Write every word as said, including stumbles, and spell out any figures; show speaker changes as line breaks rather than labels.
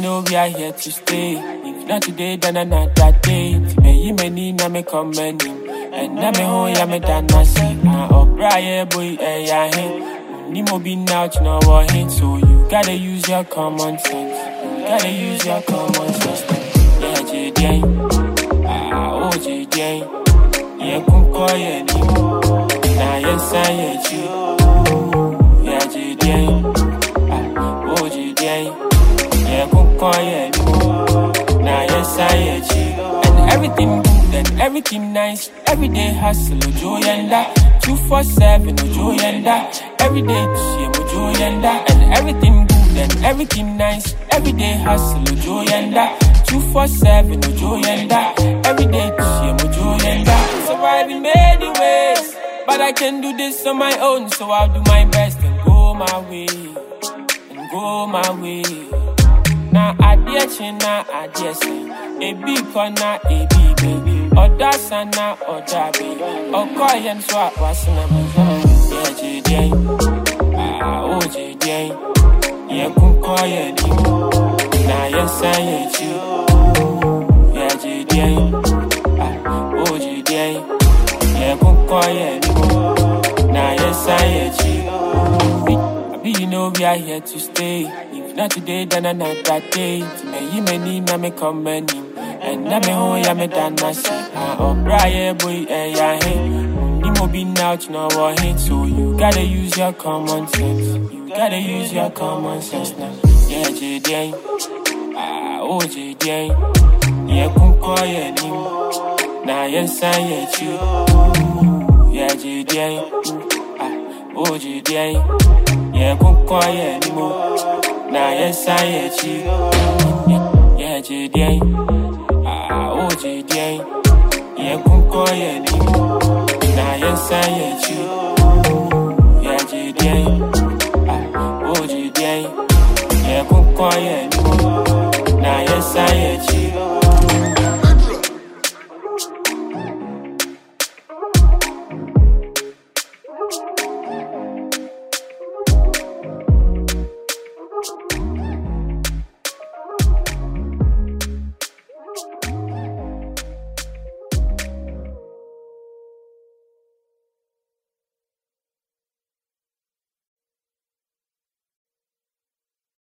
know we are here to stay. If not today, then another day. Me you me need na me come and na me home ya me done na see. Ah, O'Brien boy, eh ya hey. Ni mo be out, you know what hit. So you gotta use your common sense. You gotta use your common sense. Yeah, J D. Ah, oh J D. Yeah, come call yeah ni. Na yes I yeah you. Yeah, J D. Ah, oh J D. Yeah, come call yeah ni. Na yes I yeah you. And everything good and everything nice. Every day hustle, joy and that. two four seven, joy and that. Every day to see joy and that. And everything good and everything nice. Every day hustle, joy and that. two four seven, joy and that. Every day to see joy and that. Surviving many ways, but I can do this on my own. So I'll do my best and go my way, and go my way. Now I dear china, I dear say, a big corner, a big baby. Oda sana, oda baby. O call and swap was na yeah, J D. Ah, oh J D. Yeah, come call yeah ni. Na yes I yeah you. Yeah, J D. Ah, oh J D. Yeah, come call yeah ni. Na yes I yeah you. Be you know we are here to stay. If not today, then another day. Me you me need na me come and and na me home ya me done na see. Ah, O'Brien boy, eh ya hey. Ni mo be out, you know what hit. So you gotta use your common sense. You gotta use your common sense now. Yeah, J D. Ah, oh J D. Yeah, come call yeah ni. Na yes I yeah you. Yeah, J D. Ah, oh J D. Yeah, come call yeah ni mo. Na yes I yeah you. Yeah, J D. Ah, oh J D. Yeah, come call yeah ni. Na yes I yeah you. Yeah, J D. Ah, oh J D. Yeah, come call yeah ni.